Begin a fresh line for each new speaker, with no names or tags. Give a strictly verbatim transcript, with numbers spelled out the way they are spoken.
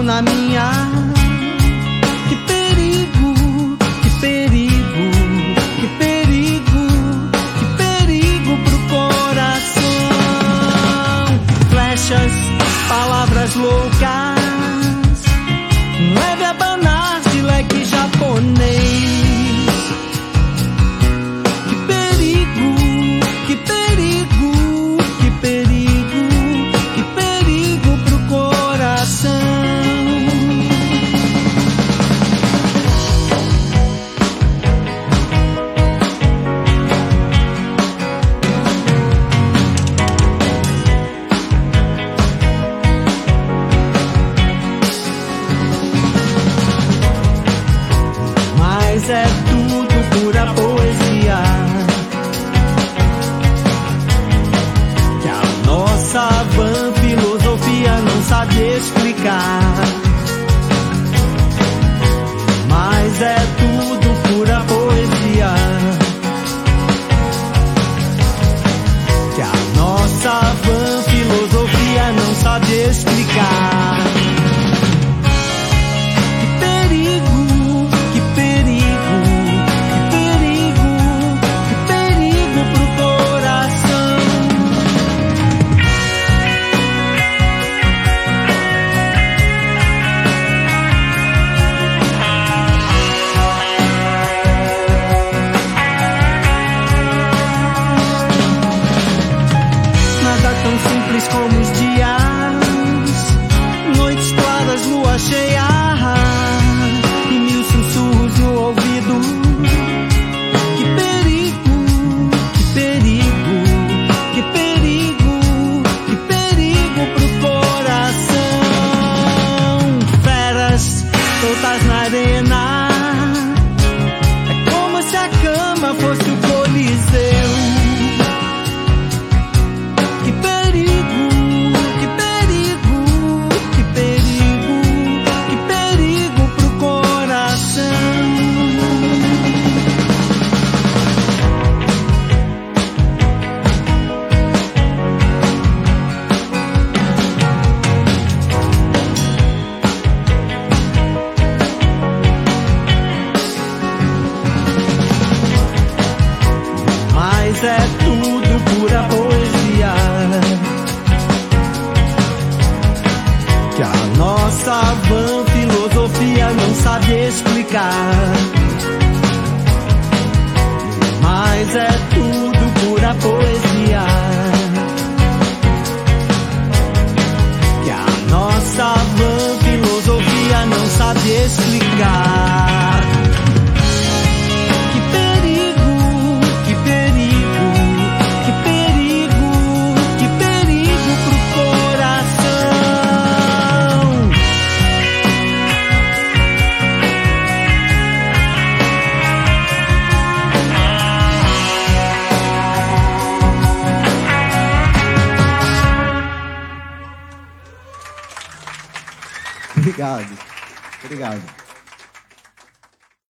na minha. Que perigo, que perigo, que perigo, que perigo pro coração. Flechas, palavras loucas, leve a banar de leque japonês. Que perigo, que perigo, que perigo, que perigo pro coração. Mas é tudo pura poesia que a nossa vã filosofia não sabe explicar. Mas é tudo pura poesia que a nossa vã filosofia não sabe explicar. Que perigo, que perigo, que perigo, que perigo pro coração. Nada tão simples como os dias, noites claras, lua cheia e mil sussurros no ouvido. Que perigo, que perigo, que perigo, que perigo pro coração. Feras soltas na arena, é como se a cama fosse o coliseu. Que perigo, que perigo, que perigo, que perigo pro coração. Mas é tudo pura poesia que a nossa vã filosofia não sabe explicar. Mas é tudo pura poesia que a nossa vã filosofia não sabe explicar. Que perigo, que perigo, que perigo, que perigo pro coração.
Obrigado. Obrigado.